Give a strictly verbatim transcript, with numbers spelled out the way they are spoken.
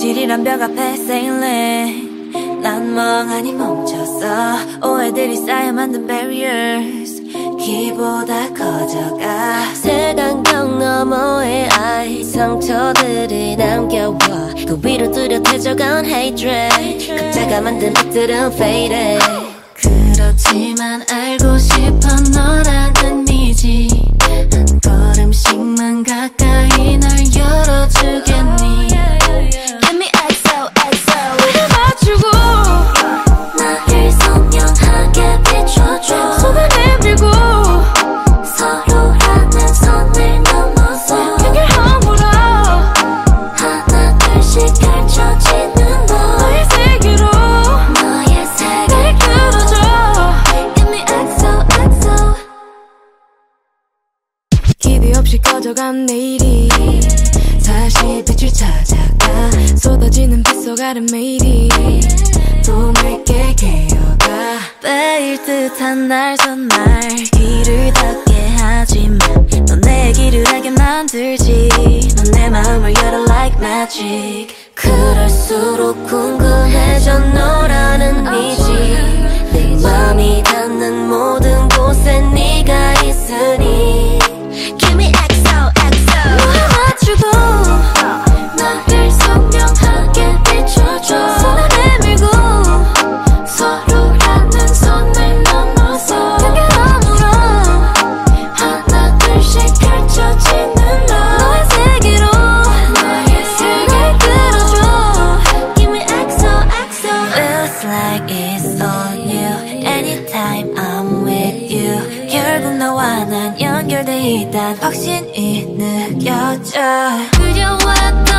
현실이란 벽 앞에 sailing 난 멍하니 멈췄어 오해들이 쌓여 만든 barriers 키보다 커져가 색안경 너머의 아이 상처들이 남겨와 그 위로 뚜렷해져간 hatred 각자가 만든 빛들은 faded 그렇지만 알고 싶어 너라는 이지 한 걸음씩만 가까이 날 열어주겠니 Give me 엑소 엑소 우리 맞추고 나를 선명하게 비춰줘 손을 내밀고 서로라는 선을 넘어서 그게 허물어 하나 둘씩 펼쳐지는 너 너의 세계로 너의 세계 날 끌어줘 Give me 엑소 엑소 기대 없이 꺼져간 내일이 다시 빛을 찾아가 쏟아지는 빗속 아름 매일이 또 맑게 개어가 빼일 듯한 날 손날 길을 닫게 하지만 넌 내 길을 알게 만들지 넌 내 마음을 열어 like magic 그럴수록 궁금해져 너라는 이지 내 맘이 닿는 모든 곳에 네가 있으니 Give me 엑소 엑소 너를 맞추고 나를 선명하게 비춰줘 손을 내밀고 서로라는 선을 넘어서 그게 허물어 하나 둘씩 펼쳐지는 너 너의 세계로 너의 세계 날 끌어줘 Give me 엑소 엑소 Feels like it's on you Anytime I'm with you 결국 너와 난 연결돼 있단 확신이 느껴져 그려왔던